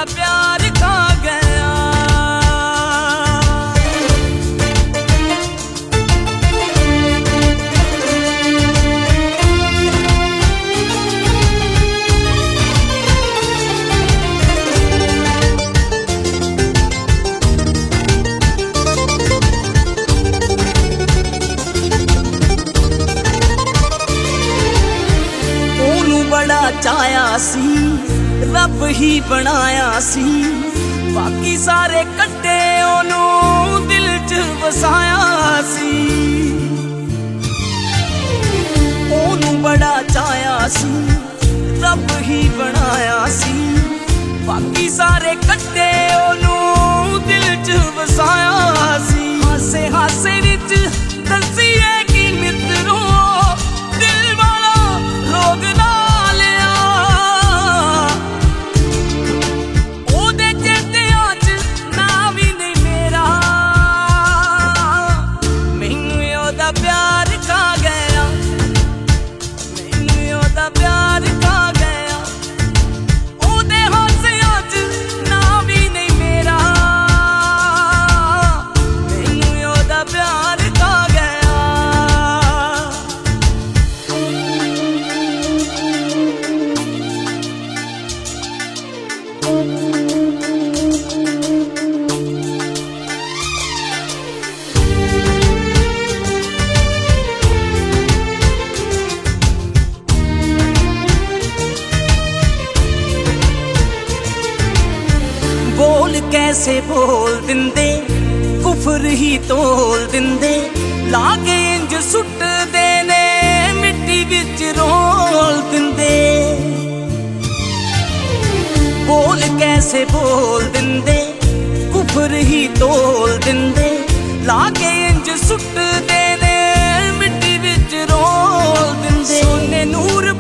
ओदा प्यार खा गया। बड़ा चाया सी रब ही बनाया सी, बाकी सारे कट्टे ओनू दिल च वसाया सी। ओनू बड़ा चाया सी रब ही बनाया सी, बाकी सारे कट्टे ओनू दिल च वसाया सी। हासे हासे विच दसिए कि मित्रों दिल वाला लोग ना प्यार खा गया, मैनू ओदा प्यार खा गया। ओदे हासियां च ना भी नहीं मेरा, मैनू ओदा प्यार खा गया। बोल कैसे बोल दिंदे कुफर ही तोल दिंदे, लागे इंज सुट देने मिट्टी विच रोल दिंदे। बोल कैसे बोल दिंदे कुफर ही तोल दिंदे, लागे इंज सुट देने मिट्टी विच रोल दिंदे। सोने नूर